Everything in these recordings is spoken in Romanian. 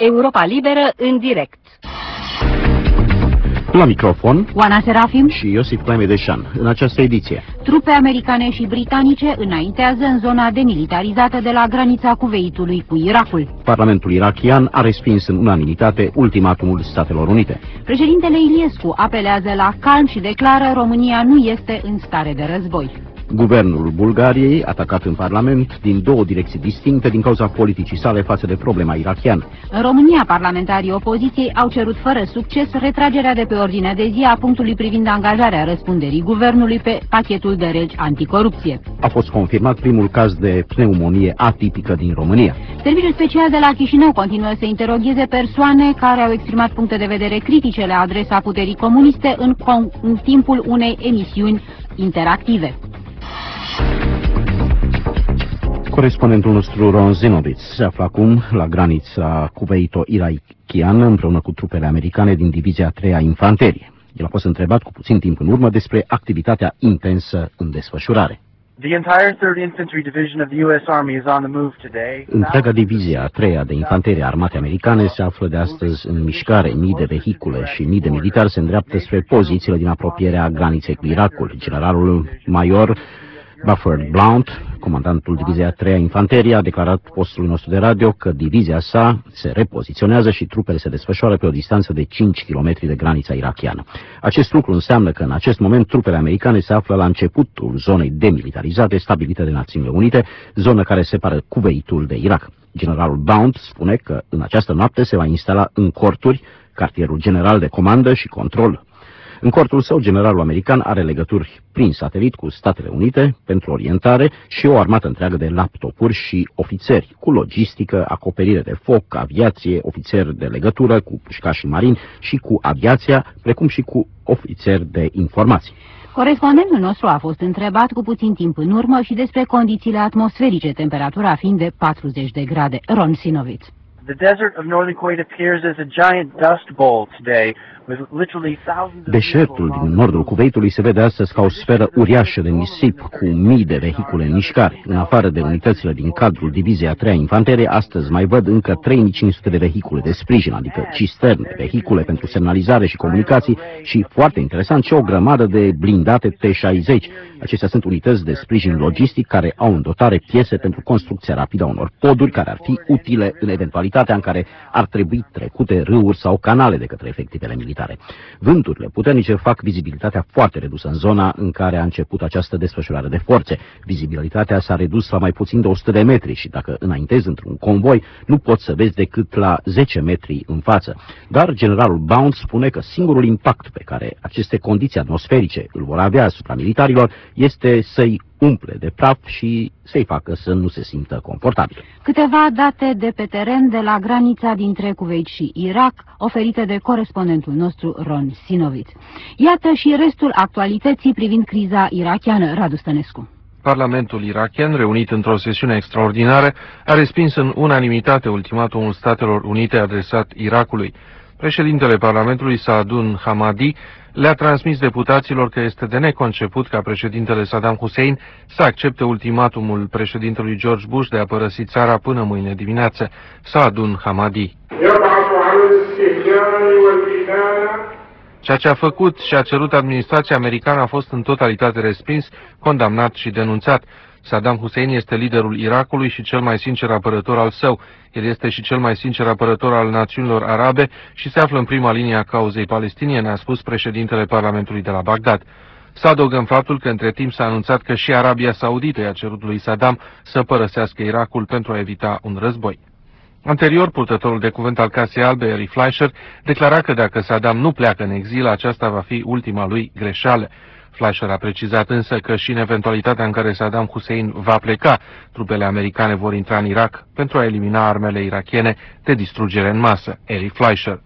Europa Liberă în direct. La microfon, Oana Serafim și Iosif Claime-Deșan. În această ediție, trupe americane și britanice înaintează în zona demilitarizată de la granița Kuwaitului cu Irakul. Parlamentul irakian a respins în unanimitate ultimatumul Statelor Unite. Președintele Iliescu apelează la calm și declară: România nu este în stare de război. Guvernul Bulgariei, atacat în Parlament din două direcții distincte din cauza politicii sale față de problema irakiană. În România, parlamentarii opoziției au cerut fără succes retragerea de pe ordinea de zi a punctului privind angajarea răspunderii guvernului pe pachetul de legi anticorupție. A fost confirmat primul caz de pneumonie atipică din România. Serviciul special de la Chișinău continuă să interogheze persoane care au exprimat puncte de vedere critice la adresa puterii comuniste în timpul unei emisiuni interactive. Corespondentul nostru Ron Zinovitz se află acum la granița kuwaito-irakiană împreună cu trupele americane din Divizia 3-a Infanterie. El a fost întrebat cu puțin timp în urmă despre activitatea intensă în desfășurare. Întreaga divizie a 3-a de infanterie a armatei americane se află de astăzi în mișcare. Mii de vehicule și mii de militari se îndreaptă spre pozițiile din apropierea graniței cu Irakul. Generalul major Buford Blount, comandantul Divizia 3-a Infanterie, a declarat postului nostru de radio că divizia sa se repoziționează și trupele se desfășoară pe o distanță de 5 km de granița irakiană. Acest lucru înseamnă că în acest moment trupele americane se află la începutul zonei demilitarizate stabilite de Națiunile Unite, zonă care separă Kuwaitul de Irak. Generalul Blount spune că în această noapte se va instala în corturi cartierul general de comandă și control. În cortul său, generalul american are legături prin satelit cu Statele Unite pentru orientare și o armată întreagă de laptopuri și ofițeri cu logistică, acoperire de foc, aviație, ofițeri de legătură cu pușcașii marini și cu aviația, precum și cu ofițeri de informații. Corespondentul nostru a fost întrebat cu puțin timp în urmă și despre condițiile atmosferice, temperatura fiind de 40 de grade. Ron Zinovitz. Deșertul din nordul Kuwaitului se vede astăzi ca o sferă uriașă de nisip cu mii de vehicule în mișcare. În afară de unitățile din cadrul Diviziei a 3-a Infanterie, astăzi mai văd încă 3500 de vehicule de sprijin, adică cisterne, vehicule pentru semnalizare și comunicații și, foarte interesant, și o grămadă de blindate T-60. Acestea sunt unități de sprijin logistic care au în dotare piese pentru construcția rapidă a unor poduri care ar fi utile în eventualitatea în care ar trebui trecute râuri sau canale de către efectivele militare. Vânturile puternice fac vizibilitatea foarte redusă în zona în care a început această desfășurare de forțe. Vizibilitatea s-a redus la mai puțin de 100 de metri și dacă înaintezi într-un convoi, nu poți să vezi decât la 10 metri în față. Dar generalul Blount spune că singurul impact pe care aceste condiții atmosferice îl vor avea asupra militarilor este să-i umple de praf și să-i facă să nu se simtă confortabil. Câteva date de pe teren de la granița dintre Kuwait și Irak, oferite de corespondentul nostru Ron Zinovitz. Iată și restul actualității privind criza irakiană. Radu Stănescu. Parlamentul irakian, reunit într-o sesiune extraordinară, a respins în unanimitate ultimatumul Statelor Unite adresat Irakului. Președintele Parlamentului, Saadun Hamadi, le-a transmis deputaților că este de neconceput ca președintele Saddam Hussein să accepte ultimatumul președintelui George Bush de a părăsi țara până mâine dimineață. Saadun Hamadi. Ceea ce a făcut și a cerut administrația americană a fost în totalitate respins, condamnat și denunțat. Saddam Hussein este liderul Irakului și cel mai sincer apărător al său. El este și cel mai sincer apărător al națiunilor arabe și se află în prima linie a cauzei palestiniene, a spus președintele Parlamentului de la Bagdad. Să adăugăm faptul că între timp s-a anunțat că și Arabia Saudită i-a cerut lui Saddam să părăsească Irakul pentru a evita un război. Anterior, purtătorul de cuvânt al Casei Albe, Eri Fleischer, declara că dacă Saddam nu pleacă în exil, aceasta va fi ultima lui greșeală. Fleischer a precizat însă că și în eventualitatea în care Saddam Hussein va pleca, trupele americane vor intra în Irak pentru a elimina armele irakiene de distrugere în masă. Eri Fleischer.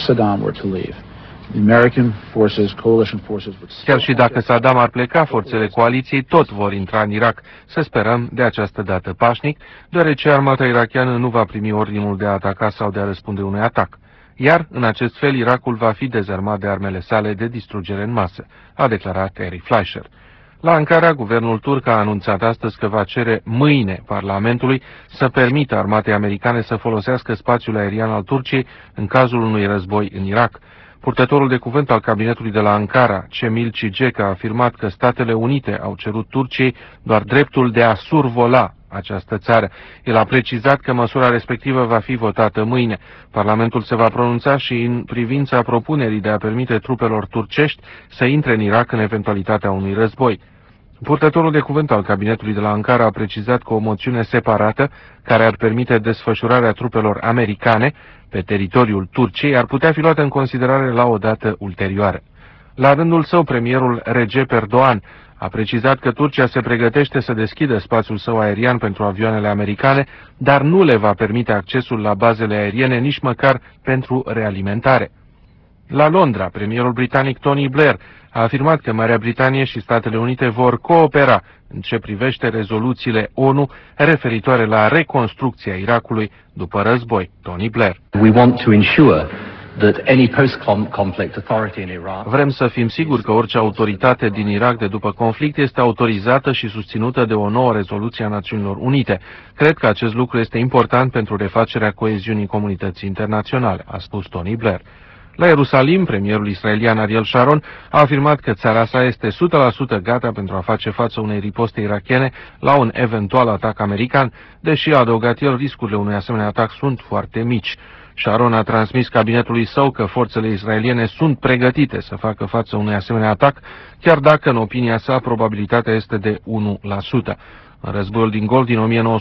Chiar și dacă Saddam ar pleca, forțele coaliției tot vor intra în Irak. Să sperăm de această dată pașnic, deoarece armata irakiană nu va primi ordinul de a ataca sau de a răspunde unui atac. Iar, în acest fel, Irakul va fi dezarmat de armele sale de distrugere în masă, a declarat Eri Fleischer. La Ankara, guvernul turc a anunțat astăzi că va cere mâine Parlamentului să permită armatei americane să folosească spațiul aerian al Turciei în cazul unui război în Irak. Purtătorul de cuvânt al cabinetului de la Ankara, Cemil Cicec, a afirmat că Statele Unite au cerut Turciei doar dreptul de a survola această țară. El a precizat că măsura respectivă va fi votată mâine. Parlamentul se va pronunța și în privința propunerii de a permite trupelor turcești să intre în Irak în eventualitatea unui război. Purtătorul de cuvânt al cabinetului de la Ankara a precizat că o moțiune separată, care ar permite desfășurarea trupelor americane pe teritoriul Turciei, ar putea fi luată în considerare la o dată ulterioară. La rândul său, premierul Recep Erdogan a precizat că Turcia se pregătește să deschidă spațiul său aerian pentru avioanele americane, dar nu le va permite accesul la bazele aeriene, nici măcar pentru realimentare. La Londra, premierul britanic Tony Blair a afirmat că Marea Britanie și Statele Unite vor coopera în ce privește rezoluțiile ONU referitoare la reconstrucția Irakului după război. Tony Blair. Vrem să fim siguri că orice autoritate din Irak de după conflict este autorizată și susținută de o nouă rezoluție a Națiunilor Unite. Cred că acest lucru este important pentru refacerea coeziunii comunității internaționale, a spus Tony Blair. La Ierusalim, premierul israelian Ariel Sharon a afirmat că țara sa este 100% gata pentru a face față unei riposte irakiene la un eventual atac american, deși, a adăugat el, riscurile unui asemenea atac sunt foarte mici. Sharon a transmis cabinetului său că forțele israeliene sunt pregătite să facă față unui asemenea atac, chiar dacă, în opinia sa, probabilitatea este de 1%. În războiul din Golf din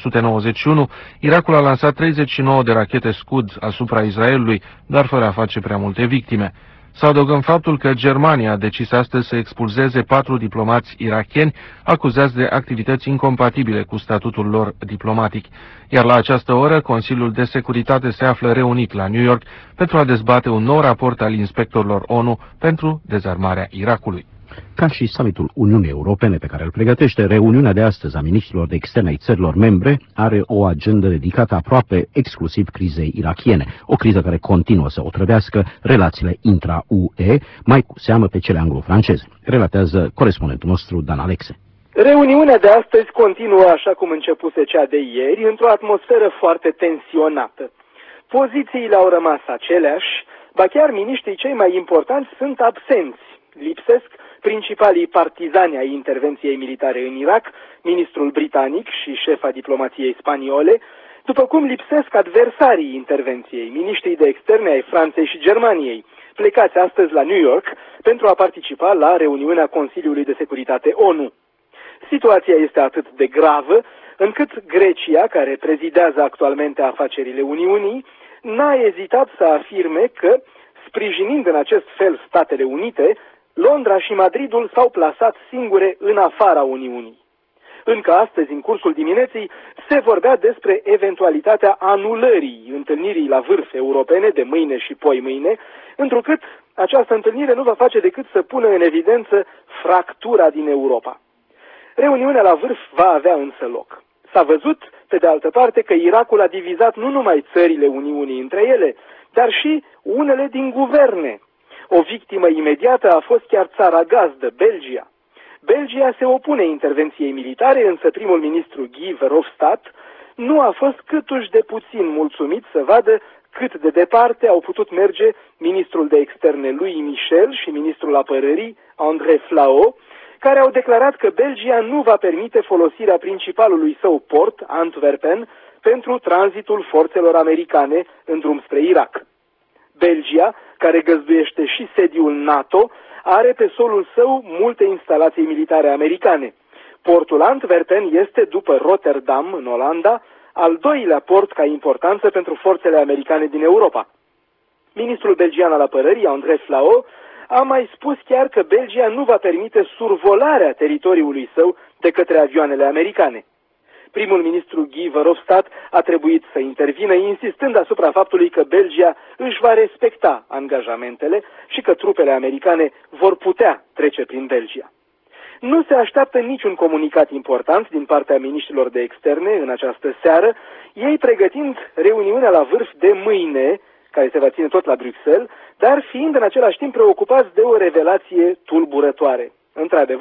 1991, Irakul a lansat 39 de rachete Scud asupra Israelului, dar fără a face prea multe victime. Să adăugăm faptul că Germania a decis astăzi să expulzeze 4 diplomați irakieni acuzați de activități incompatibile cu statutul lor diplomatic. Iar la această oră, Consiliul de Securitate se află reunit la New York pentru a dezbate un nou raport al inspectorilor ONU pentru dezarmarea Irakului. Ca și summitul Uniunii Europene pe care îl pregătește, reuniunea de astăzi a ministrilor de externe ai țărilor membre are o agendă dedicată aproape exclusiv crizei irakiene, o criză care continuă să otrăvească relațiile intra-UE, mai cu seamă pe cele anglo-franceze, relatează corespondentul nostru Dan Alexe. Reuniunea de astăzi continuă așa cum începuse cea de ieri, într-o atmosferă foarte tensionată. Pozițiile au rămas aceleași, ba chiar miniștrii cei mai importanți sunt absenți. Lipsesc principalii partizani ai intervenției militare în Irak, ministrul britanic și șefa diplomației spaniole, după cum lipsesc adversarii intervenției, miniștrii de externe ai Franței și Germaniei, plecați astăzi la New York pentru a participa la reuniunea Consiliului de Securitate ONU. Situația este atât de gravă, încât Grecia, care prezidează actualmente afacerile Uniunii, n-a ezitat să afirme că, sprijinind în acest fel Statele Unite, Londra și Madridul s-au plasat singure în afara Uniunii. Încă astăzi, în cursul dimineții, se vorbea despre eventualitatea anulării întâlnirii la vârf europene de mâine și poimâine, întrucât această întâlnire nu va face decât să pună în evidență fractura din Europa. Reuniunea la vârf va avea însă loc. S-a văzut, pe de altă parte, că Irakul a divizat nu numai țările Uniunii între ele, dar și unele din guverne. O victimă imediată a fost chiar țara gazdă, Belgia. Belgia se opune intervenției militare, însă primul ministru Guy Verhofstadt nu a fost câtuși de puțin mulțumit să vadă cât de departe au putut merge ministrul de externe Louis Michel și ministrul apărării André Flau, care au declarat că Belgia nu va permite folosirea principalului său port, Antwerpen, pentru tranzitul forțelor americane în drum spre Irak. Belgia, care găzduiește și sediul NATO, are pe solul său multe instalații militare americane. Portul Antwerpen este, după Rotterdam, în Olanda, al doilea port ca importanță pentru forțele americane din Europa. Ministrul belgian al apărării, André Flau, a mai spus chiar că Belgia nu va permite survolarea teritoriului său de către avioanele americane. Primul ministru Guy Verhofstadt a trebuit să intervină, insistând asupra faptului că Belgia își va respecta angajamentele și că trupele americane vor putea trece prin Belgia. Nu se așteaptă niciun comunicat important din partea miniștrilor de externe în această seară, ei pregătind reuniunea la vârf de mâine, care se va ține tot la Bruxelles, dar fiind în același timp preocupați de o revelație tulburătoare. Într-adevăr,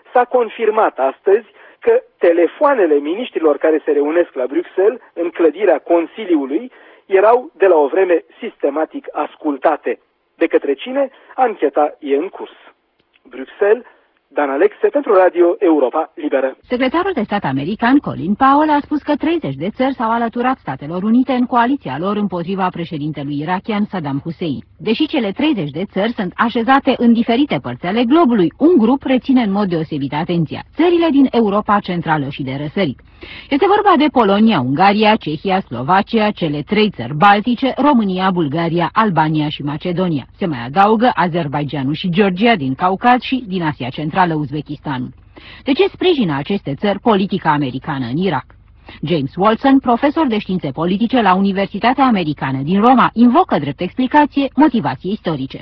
s-a confirmat astăzi că telefoanele miniștrilor care se reunesc la Bruxelles, în clădirea Consiliului, erau de la o vreme sistematic ascultate. De către cine? Ancheta e în curs. Bruxelles, Dan Alexe pentru Radio Europa Liberă. Secretarul de stat american Colin Powell a spus că 30 de țări s-au alăturat Statelor Unite în coaliția lor împotriva președintelui irakian Saddam Hussein. Deși cele 30 de țări sunt așezate în diferite părți ale globului, un grup reține în mod deosebit atenția: țările din Europa Centrală și de răsărit. Este vorba de Polonia, Ungaria, Cehia, Slovacia, cele 3 țări baltice, România, Bulgaria, Albania și Macedonia. Se mai adaugă Azerbaidjanul și Georgia din Caucaz și din Asia Centrală, Uzbekistanul. De ce sprijină aceste țări politica americană în Irak? James Wolson, profesor de științe politice la Universitatea Americană din Roma, invocă drept explicație motivații istorice.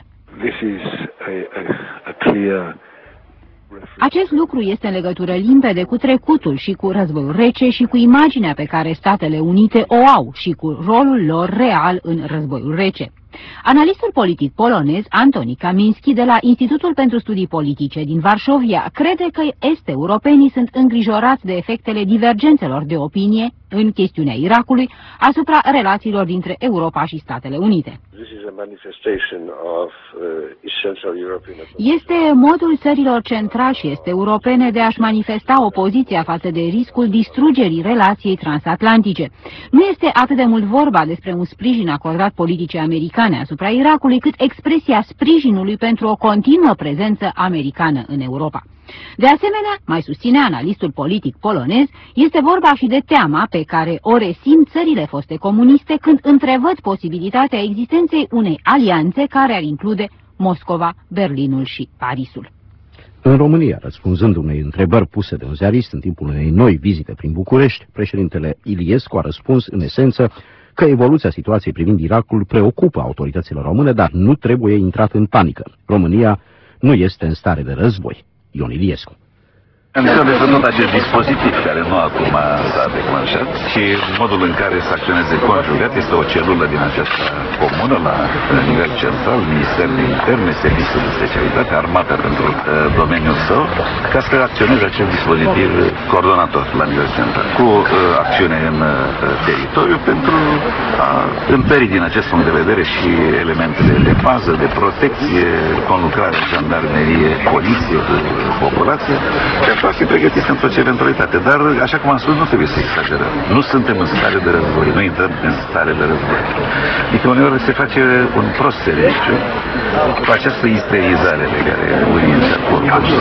Acest lucru este în legătură limpede cu trecutul și cu războiul rece și cu imaginea pe care Statele Unite o au și cu rolul lor real în războiul rece. Analistul politic polonez Antoni Kaminski de la Institutul pentru Studii Politice din Varșovia crede că est-europenii sunt îngrijorați de efectele divergențelor de opinie în chestiunea Irakului asupra relațiilor dintre Europa și Statele Unite. Este modul țărilor central și est-europene de a-și manifesta opoziția față de riscul distrugerii relației transatlantice. Nu este atât de mult vorba despre un sprijin acordat politicii americane asupra Irakului, cât expresia sprijinului pentru o continuă prezență americană în Europa. De asemenea, mai susține analistul politic polonez, este vorba și de teama pe care o resimt țările foste comuniste când întrevăd posibilitatea existenței unei alianțe care ar include Moscova, Berlinul și Parisul. În România, răspunzând unei întrebări puse de un ziarist în timpul unei noi vizite prin București, președintele Iliescu a răspuns în esență că evoluția situației privind Irakul preocupă autoritățile române, dar nu trebuie intrat în panică. România nu este în stare de război. Ion Iliescu. Înțeleg tot acest dispozitiv care nu acum s-a declanșat și modul în care să acționeze conjugat este o celulă din această comună la nivel central, Ministerul de Interne, Serviciul de Specialitate, Armata pentru domeniul său, ca să acționeze acest dispozitiv coordonator la nivel central, cu acțiune în teritoriu pentru a întări din acest punct de vedere și elementele de bază, de protecție, conlucrare, jandarmerie, poliție, populație, pentru a fi pregătiți pentru orice eventualitate. Dar, așa cum am spus, nu trebuie să exagerăm. Nu suntem în stare de război, nu intrăm în stare de război. Adică uneori se face un prost serviciu cu această isterizare pe care unii încearcă.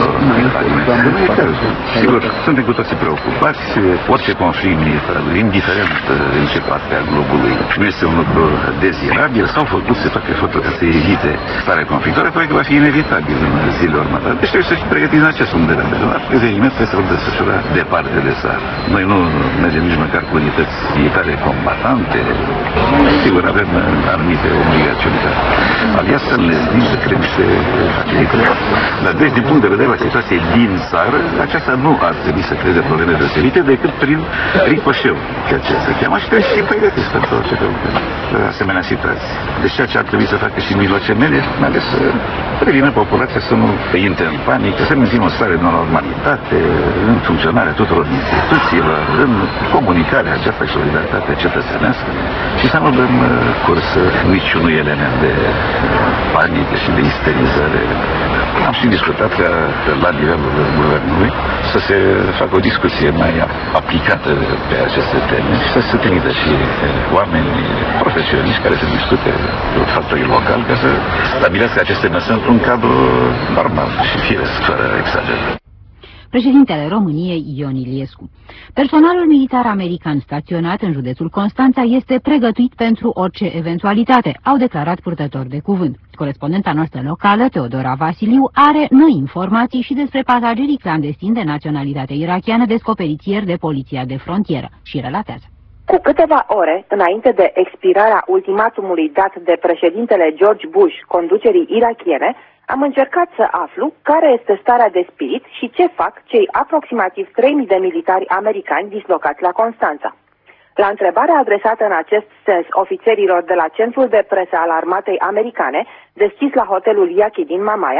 Sigur, suntem cu toții preocupați. Orice conflict militar, indiferent în ce parte a globului, nu este un lucru dezirabil. S-au făcut, se fac eforturi ca să evite starea conflictuală, probabil că va fi inevitabil în zilele următoare. Deci trebuie să fim pregătiți în acest punct de vedere. Evenimentul trebuie să-l desfășura departe de țară. Noi nu mergem nici măcar cu unități militare combatante. Sigur, avem anumite obligațiuni. Alianța înlesnim să creăm niște facilități. Dar deci, din punct de vedere la situație din țară, aceasta nu ar trebui să creeze probleme deosebite decât prin ricoșeu, ceea ce se cheamă, și trebuie să fim pregătiți pentru orice asemenea situații. Deci ceea ce ar trebui să facă și mijloacele mele, mai ales să prevină populația să nu intre în panică, să mențină o stare de normalitate în funcționarea tuturor instituțiilor, în comunicarea aceasta și solidaritatea cetățenească și să nu dăm curs niciunui element de panică și de isterizare. Am și discutat că la nivelul guvernului să se facă o discuție mai aplicată pe aceste teme și să se trimită și oameni profesioniști care să discute cu factorii locali ca să stabilească aceste măsuri într-un cadru normal și firesc, fără exagerare. Președintele României, Ion Iliescu. Personalul militar american staționat în județul Constanța este pregătit pentru orice eventualitate, au declarat purtători de cuvânt. Corespondenta noastră locală, Teodora Vasiliu, are noi informații și despre pasagerii clandestini de naționalitate irakiană descoperiți ieri de poliția de frontieră și relatează. Cu câteva ore înainte de expirarea ultimatumului dat de președintele George Bush conducerii irakiene, am încercat să aflu care este starea de spirit și ce fac cei aproximativ 3.000 de militari americani dislocați la Constanța. La întrebarea adresată în acest sens ofițerilor de la Centrul de Presă al Armatei Americane, deschis la hotelul Yaqi din Mamaia,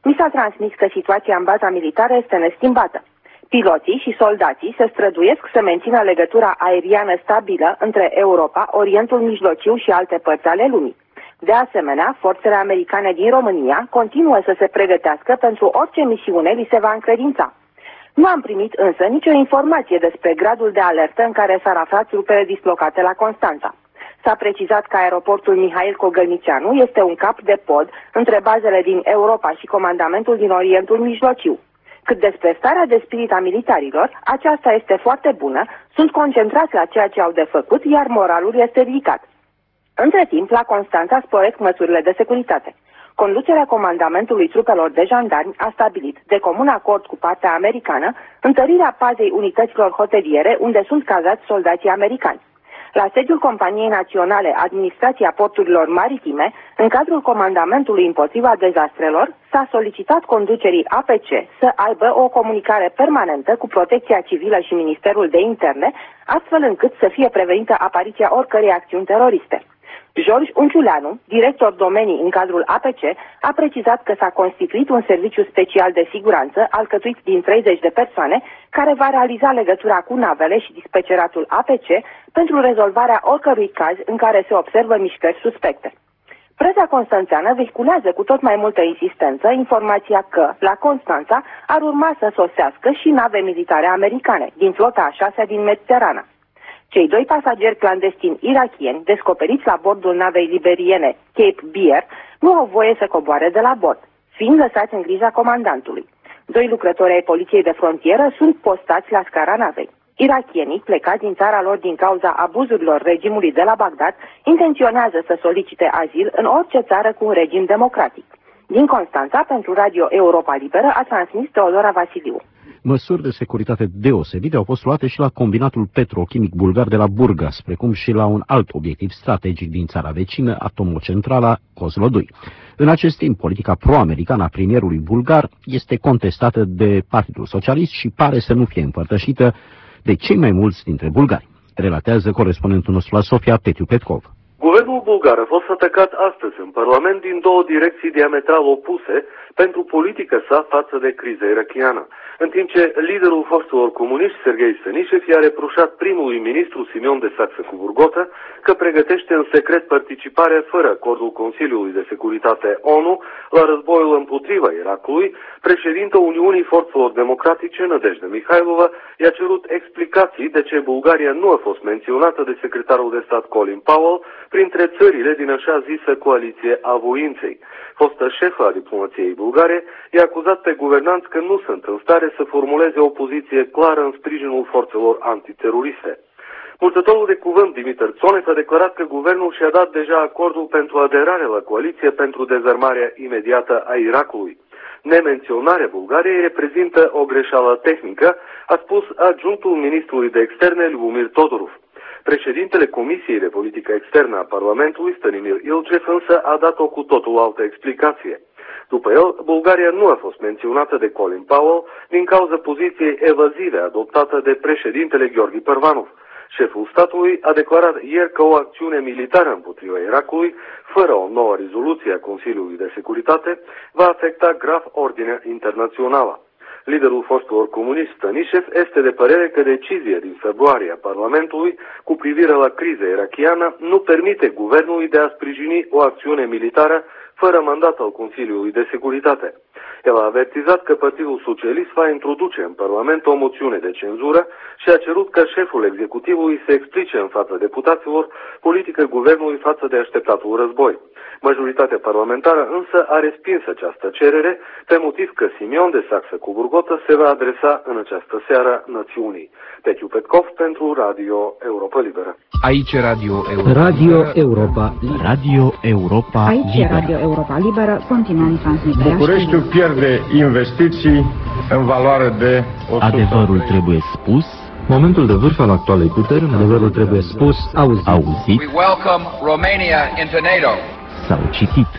Mi s-a transmis că situația în baza militară este neschimbată. Piloții și soldații se străduiesc să mențină legătura aeriană stabilă între Europa, Orientul Mijlociu și alte părți ale lumii. De asemenea, forțele americane din România continuă să se pregătească pentru orice misiune li se va încredința. Nu am primit însă nicio informație despre gradul de alertă în care s-ar afla trupele dislocate la Constanța. S-a precizat că aeroportul Mihail Cogălnicianu este un cap de pod între bazele din Europa și comandamentul din Orientul Mijlociu. Cât despre starea de spirit a militarilor, aceasta este foarte bună, sunt concentrați la ceea ce au de făcut, iar moralul este ridicat. Între timp, la Constanța sporesc măsurile de securitate. Conducerea comandamentului trupelor de jandarmi a stabilit, de comun acord cu partea americană, întărirea pazei unităților hoteliere unde sunt cazați soldații americani. La sediul Companiei Naționale Administrația Porturilor Maritime, în cadrul comandamentului împotriva dezastrelor, s-a solicitat conducerii APC să aibă o comunicare permanentă cu Protecția Civilă și Ministerul de Interne, astfel încât să fie prevenită apariția oricărei acțiuni teroriste. George Unciuleanu, director domenii în cadrul APC, a precizat că s-a constituit un serviciu special de siguranță alcătuit din 30 de persoane care va realiza legătura cu navele și dispeceratul APC pentru rezolvarea oricărui caz în care se observă mișcări suspecte. Presa constanțeană vehiculează cu tot mai multă insistență informația că, la Constanța, ar urma să sosească și nave militare americane din flota a 6-a din Mediterana. Cei 2 pasageri clandestini irakieni descoperiți la bordul navei liberiene Cape Bear nu au voie să coboare de la bord, fiind lăsați în grija comandantului. 2 lucrători ai poliției de frontieră sunt postați la scara navei. Irakienii, plecați din țara lor din cauza abuzurilor regimului de la Bagdad, intenționează să solicite azil în orice țară cu un regim democratic. Din Constanța, pentru Radio Europa Liberă, a transmis Teodora Vasiliu. Măsuri de securitate deosebite au fost luate și la combinatul petrochimic bulgar de la Burgas, precum și la un alt obiectiv strategic din țara vecină, atomocentrala Kozlodui. În acest timp, politica pro-americană a premierului bulgar este contestată de Partidul Socialist și pare să nu fie împărtășită de cei mai mulți dintre bulgari, relatează corespondentul nostru la Sofia, Petiu Petkov. Guvernul bulgar a fost atacat astăzi în Parlament din 2 direcții diametral opuse pentru politica sa față de criza irakiană, în timp ce liderul forțelor comuniști, Serghei Stănișev, i-a reproșat primului ministru Simeon de Saxe-Coburgota că pregătește în secret participarea fără acordul Consiliului de Securitate ONU la războiul împotriva Irakului. Președinta Uniunii Forțelor Democratice, Nădejde Mihailova, i-a cerut explicații de ce Bulgaria nu a fost menționată de secretarul de stat Colin Powell printre țările din așa zisă coaliție a voinței. Fosta șefă a diplomației bulgare i-a acuzat pe guvernanți că nu sunt în stare să formuleze o poziție clară în sprijinul forțelor antiteroriste. Purtătorul de cuvânt Dimitar Țonev a declarat că guvernul și-a dat deja acordul pentru aderare la coaliție pentru dezarmarea imediată a Irakului. Nemenționarea Bulgariei reprezintă o greșeală tehnică, a spus adjunctul ministrului de externe Ljubomir Todorov. Președintele Comisiei de Politică Externă a Parlamentului, Stanimir Ilcev, însă a dat o cu totul altă explicație. După el, Bulgaria nu a fost menționată de Colin Powell din cauza poziției evazive adoptată de președintele Gheorghe Părvanov. Șeful statului a declarat ieri că o acțiune militară împotriva Irakului, fără o nouă rezoluție a Consiliului de Securitate, va afecta grav ordinea internațională. Liderul fostelor comuniști Stănișev este de părere că decizia din februarie a Parlamentului cu privire la criza irakiană nu permite guvernului de a sprijini o acțiune militară fără mandat al Consiliului de Securitate. El a avertizat că Partidul Socialist va introduce în Parlament o moțiune de cenzură și a cerut ca șeful executivului să explice în fața deputaților politica guvernului față de așteptatul război. Majoritatea parlamentară însă a respins această cerere pe motiv că Simeon de Saxe-Coburgota se va adresa în această seară națiunii. Petiu Petkov pentru Radio Europa Liberă. Aici Radio Europa. Radio Europa. Radio Europa Aici Liberă. Radio Europa Liberă, continuăm transmiterea. Bucureștiul pierde investiții în valoare de 100. Adevărul trebuie spus. Momentul de vârf al actualei puteri, adevărul trebuie spus, auzit We welcome Romania into NATO. sau citit.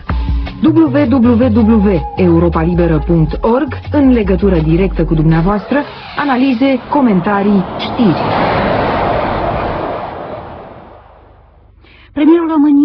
www.europalibera.org, în legătură directă cu dumneavoastră, analize, comentarii, știri. Premierul României a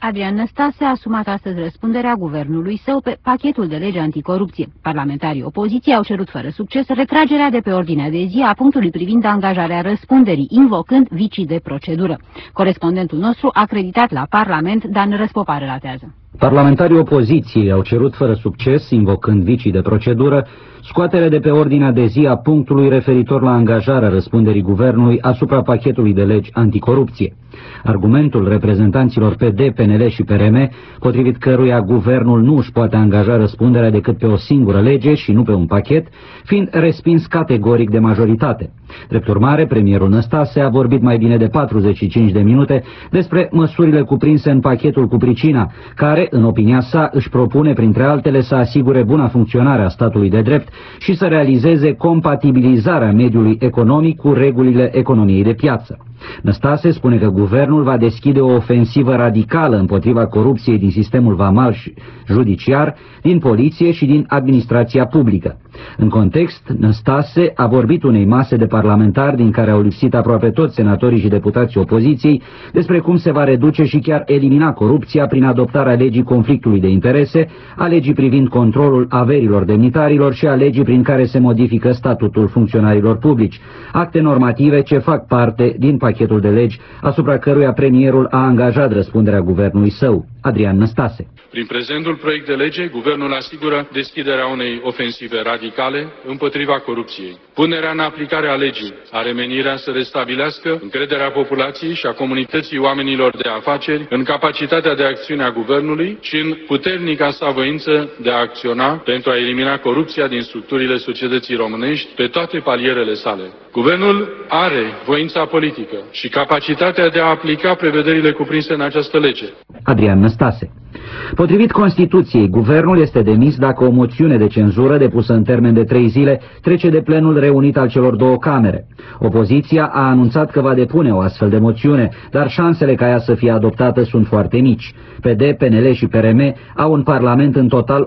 Adrian Năstase a asumat astăzi răspunderea guvernului său pe pachetul de lege anticorupție. Parlamentarii opoziției au cerut fără succes retragerea de pe ordinea de zi a punctului privind angajarea răspunderii, invocând vicii de procedură. Corespondentul nostru, acreditat la Parlament, Dan Răspopa, relatează. Parlamentarii opoziției au cerut fără succes, invocând vicii de procedură, scoaterea de pe ordinea de zi a punctului referitor la angajarea răspunderii guvernului asupra pachetului de legi anticorupție. Argumentul reprezentanților PD, PNL și PRM, potrivit căruia guvernul nu își poate angaja răspunderea decât pe o singură lege și nu pe un pachet, fiind respins categoric de majoritate. Drept urmare, premierul Năstase a vorbit mai bine de 45 de minute despre măsurile cuprinse în pachetul cu pricina, care, în opinia sa, își propune, printre altele, să asigure buna funcționare a statului de drept și să realizeze compatibilizarea mediului economic cu regulile economiei de piață. Năstase spune că guvernul va deschide o ofensivă radicală împotriva corupției din sistemul vamal și judiciar, din poliție și din administrația publică. În context, Năstase a vorbit unei mase de parlamentari din care au lipsit aproape toți senatorii și deputații opoziției despre cum se va reduce și chiar elimina corupția prin adoptarea legii conflictului de interese, a legii privind controlul averilor demnitarilor și a legii prin care se modifică statutul funcționarilor publici, acte normative ce fac parte din pachetul de legi asupra căruia premierul a angajat răspunderea guvernului său. Adrian Năstase. Prin prezentul proiect de lege, guvernul asigură deschiderea unei ofensive radicale împotriva corupției. Punerea în aplicare a legii are menirea să restabilească încrederea populației și a comunității oamenilor de afaceri în capacitatea de acțiune a guvernului și în puternica sa voință de a acționa pentru a elimina corupția din structurile societății românești pe toate palierele sale. Guvernul are voința politică și capacitatea de a aplica prevederile cuprinse în această lege. Adrian Năstase. Potrivit Constituției, guvernul este demis dacă o moțiune de cenzură depusă în termen de 3 zile trece de plenul reunit al celor două camere. Opoziția a anunțat că va depune o astfel de moțiune, dar șansele ca ea să fie adoptată sunt foarte mici. PD, PNL și PRM au în Parlament în total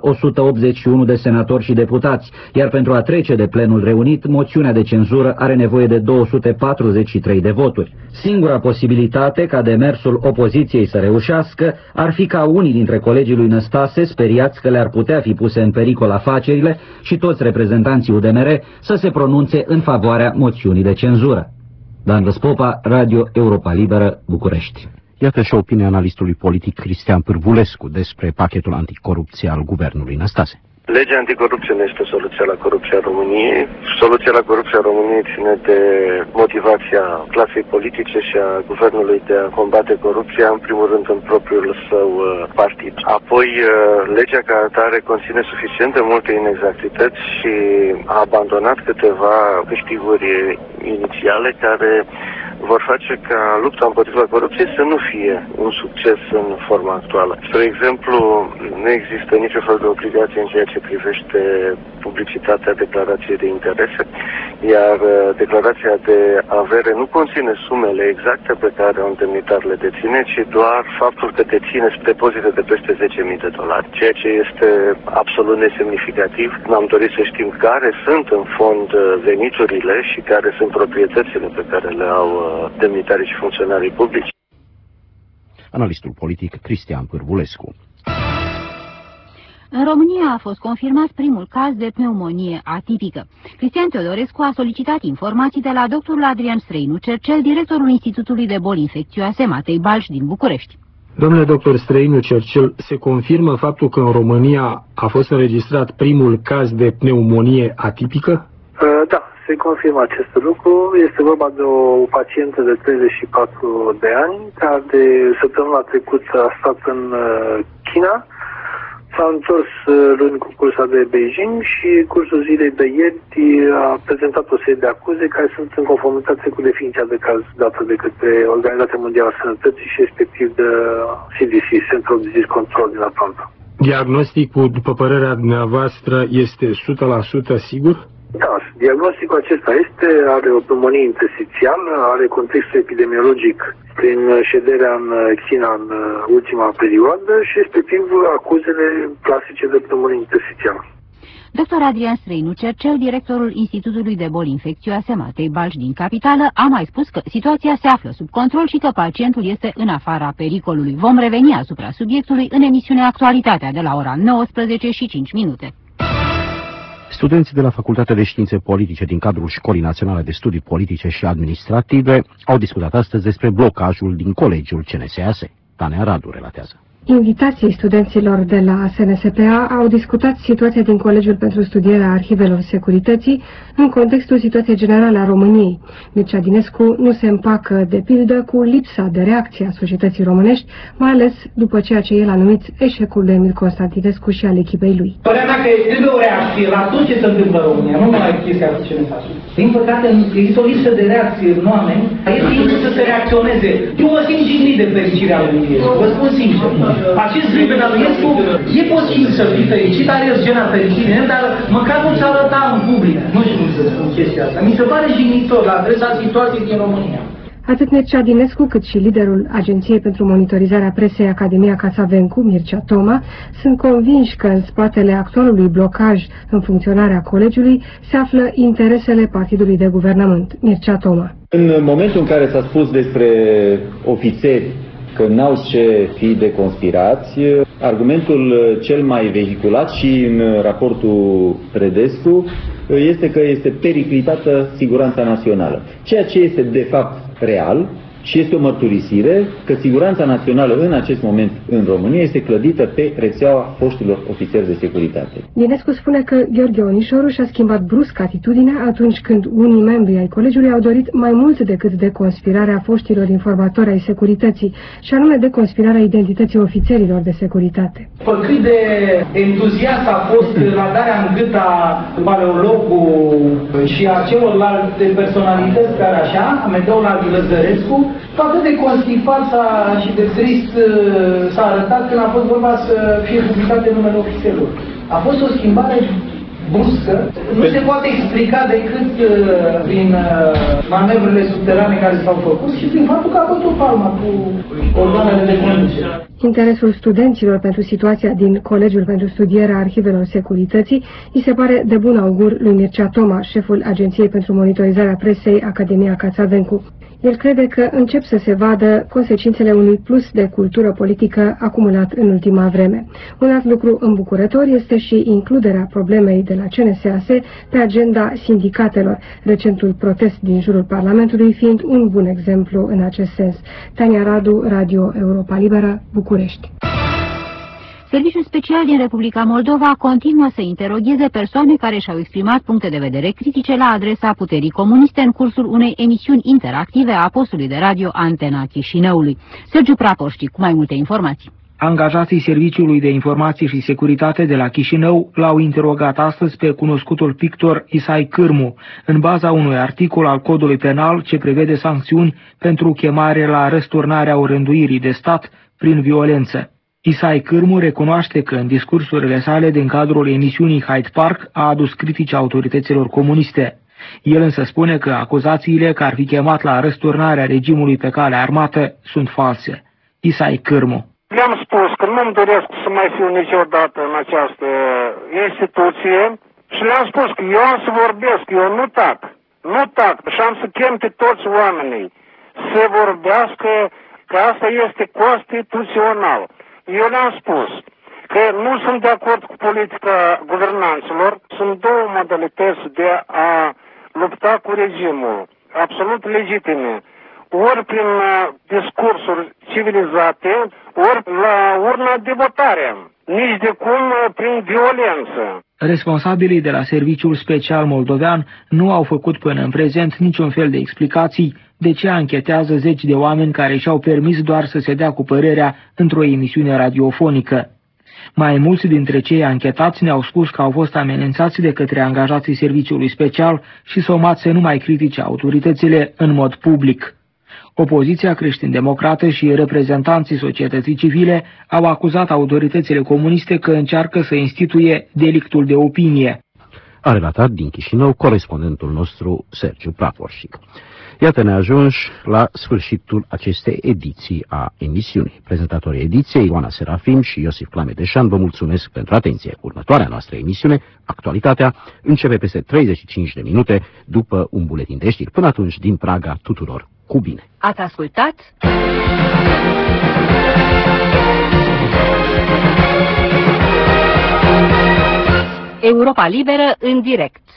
181 de senatori și deputați, iar pentru a trece de plenul reunit, moțiunea de cenzură are nevoie de 243 de voturi. Singura posibilitate ca demersul opoziției să reușească ar fi ca unii dintre colegii lui Năstase, speriați că le-ar putea fi puse în pericol afacerile, și toți reprezentanții UDMR să se pronunțe în favoarea moțiunii de cenzură. Dan Răspopa, Radio Europa Liberă, București. Iată și opinia analistului politic Cristian Pârvulescu despre pachetul anticorupție al guvernului Năstase. Legea anticorupție nu este soluția la corupția României. Soluția la corupția României ține de motivația clasei politice și a guvernului de a combate corupția, în primul rând în propriul său partid. Apoi, legea ca atare conține suficient de multe inexactități și a abandonat câteva câștiguri inițiale care vor face ca lupta împotriva corupției să nu fie un succes în forma actuală. Spre exemplu, nu există nicio fel de obligație în ceea ce privește publicitatea declarației de interese, iar declarația de avere nu conține sumele exacte pe care un demnitar le deține, ci doar faptul că deține depozite de peste $10.000, ceea ce este absolut nesemnificativ. N-am dorit să știm care sunt în fond veniturile și care sunt proprietățile pe care le au demnitarii și funcționarii publici. Analistul politic Cristian Pârvulescu. În România a fost confirmat primul caz de pneumonie atipică. Cristian Teodorescu a solicitat informații de la doctorul Adrian Străinu Cercel, directorul Institutului de Boli Infecțioase Matei Balș din București. Domnule doctor Străinu Cercel, se confirmă faptul că în România a fost înregistrat primul caz de pneumonie atipică? Da, se confirmă acest lucru. Este vorba de o pacientă de 34 de ani, care săptămâna trecută a stat în China, s-a întors luni cu cursa de Beijing și cursul zilei de ieri a prezentat o serie de acuze care sunt în conformitate cu definiția de caz dată de către Organizația Mondială a Sănătății și respectiv de CDC, Center of Disease Control din Atlanta. Diagnosticul, după părerea dumneavoastră, este 100% sigur? Da, diagnosticul acesta are o pneumonie intersticială, are contextul epidemiologic prin șederea în China în ultima perioadă și respectiv acuzele clasice de pneumonie intersticială. Dr. Adrian Străinu Cercel, directorul Institutului de Boli Infecțioase Matei Balci din Capitală, a mai spus că situația se află sub control și că pacientul este în afara pericolului. Vom reveni asupra subiectului în emisiunea Actualitatea de la ora 19:05. Studenții de la Facultatea de Științe Politice din cadrul Școlii Naționale de Studii Politice și Administrative au discutat astăzi despre blocajul din colegiul CNSAS. Tania Radu relatează. Invitații studenților de la SNSPA au discutat situația din Colegiul pentru Studierea Arhivelor Securității în contextul situației generale a României. Mircea Dinescu nu se împacă, de pildă, cu lipsa de reacție a societății românești, mai ales după ceea ce el a numit eșecul lui Emil Constantinescu și al echipei lui. Părerea mea că trebuie o reacție la tot ce se întâmplă în România, nu numai chestia cu CNSAS. Din păcate, există o lipsă de reacție în oameni, e timpul să se reacționeze. Eu mă simt jignit de fericirea lui Iliescu, vă spun sincer. Acest liber al Iliescu e posibil să fii fericit, are o scenă fericire, dar măcar nu ți arăta în public. Nu știu cum să spun chestia asta. Mi se pare jignitor la adresa situației din România. Atât Mircea Dinescu, cât și liderul Agenției pentru Monitorizarea Presei Academia Cațavencu, Mircea Toma, sunt convinși că în spatele actualului blocaj în funcționarea colegiului se află interesele partidului de guvernământ. Mircea Toma. În momentul în care s-a spus despre ofițeri că n-au ce fi de conspirați, argumentul cel mai vehiculat și în raportul Predescu este că este periclitată siguranța națională. Ceea ce este de fapt real și este o mărturisire că siguranța națională în acest moment în România este clădită pe rețeaua foștilor ofițeri de securitate. Dinescu spune că Gheorghe Onișoru și-a schimbat brusc atitudinea atunci când unii membri ai colegiului au dorit mai mult decât de conspirarea foștilor informatori ai securității, și anume de conspirarea identității ofițerilor de securitate. Cât de entuziast a fost la darea în gât a paleologului și a celorlalte personalități care așa, Amedeu la Lăzărescu, atât de constipat și de trist s-a arătat când a fost vorba să fie publicate numele ofițerilor. A fost o schimbare bruscă, nu se poate explica decât prin manevrele subterane care s-au făcut și prin faptul că a fost o palmă cu organele de conducere. Interesul studenților pentru situația din Colegiul pentru Studierea Arhivelor Securității îi se pare de bun augur lui Mircea Toma, șeful Agenției pentru Monitorizarea Presei Academia Cațavencu. El crede că încep să se vadă consecințele unui plus de cultură politică acumulat în ultima vreme. Un alt lucru îmbucurător este și includerea problemei de la CNSAS pe agenda sindicatelor, recentul protest din jurul Parlamentului fiind un bun exemplu în acest sens. Tania Radu, Radio Europa Liberă, București. Serviciul special din Republica Moldova continuă să interogheze persoane care și-au exprimat puncte de vedere critice la adresa puterii comuniste în cursul unei emisiuni interactive a postului de radio Antena Chișinăului. Sergiu Prapoști cu mai multe informații. Angajații Serviciului de Informații și Securitate de la Chișinău l-au interogat astăzi pe cunoscutul pictor Isai Cârmu, în baza unui articol al Codului Penal ce prevede sancțiuni pentru chemare la răsturnarea orânduirii de stat prin violență. Isai Cârmu recunoaște că în discursurile sale din cadrul emisiunii Hyde Park a adus critici autorităților comuniste. El însă spune că acuzațiile că ar fi chemat la răsturnarea regimului pe cale armată sunt false. Isai Cârmu. Le-am spus că nu-mi doresc să mai fiu niciodată în această instituție și le-am spus că eu am să vorbesc, eu nu tac. Nu tac și am să chem pe toți oamenii să vorbească, că asta este constituțional. Eu le-am spus că nu sunt de acord cu politica guvernanților. Sunt două modalități de a lupta cu regimul, absolut legitime. Ori prin discursuri civilizate, ori la urna de votare. Nici de cum prin violență. Responsabilii de la Serviciul Special Moldovean nu au făcut până în prezent niciun fel de explicații de ce anchetează zeci de oameni care și-au permis doar să se dea cu părerea într-o emisiune radiofonică. Mai mulți dintre cei anchetați ne-au spus că au fost amenințați de către angajații Serviciului Special și somați să nu mai critice autoritățile în mod public. Opoziția creștin-democrată și reprezentanții societății civile au acuzat autoritățile comuniste că încearcă să instituie delictul de opinie. a relatat din Chișinău corespondentul nostru Sergiu Praporșic. Iată, ne ajungi la sfârșitul acestei ediții a emisiunii. Prezentatorii ediției, Ioana Serafim și Iosif Clamedeșan, vă mulțumesc pentru atenție. Următoarea noastră emisiune, Actualitatea, începe peste 35 de minute după un buletin de știri. Până atunci, din Praga, tuturor, cu bine! Ați ascultat? Europa Liberă în direct.